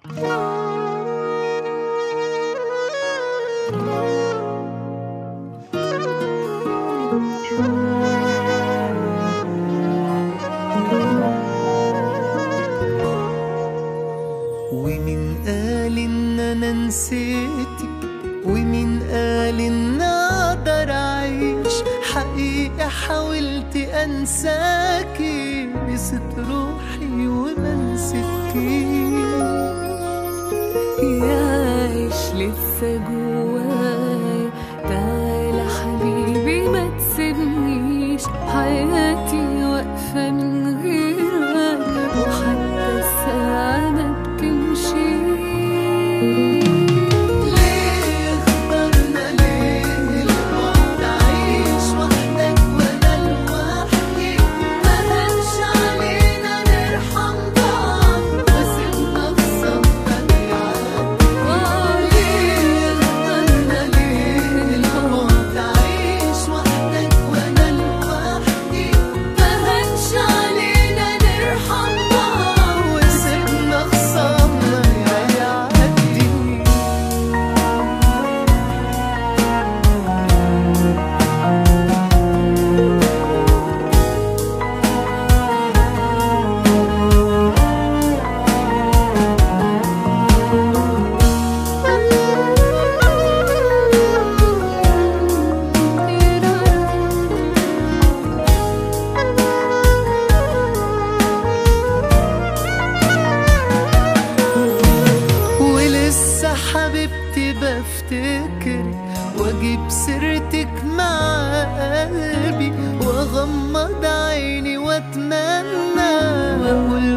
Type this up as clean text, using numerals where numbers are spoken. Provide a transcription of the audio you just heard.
ومين قال ان انا نسيتك، ومين قال ان اقدر اعيش؟ حقيقة حاولت انساكي، نسيت روحي وما نسيتكيش. يا عيش لسه جوايا، تعالى حبيبي ما تسيبنيش، حياتي واقفة من غيرك وحتى الساعة ما بتمشي. ليه اخترنا ليه البعد؟ عايش وحدك وانا لوحدي، ما هنش علينا نرحم بعض وسيبنا في صمتك يعدي. ليه اخترنا ليه البعد؟ عايش وحدك وانا لوحدي، ما هنش علينا نرحم بعض وسيبنا في صمتك يعدي. ولسه حبيبتي بفتكرك، واجيب سيرتك مع قلبي، واغمض عيني واتمنى واقول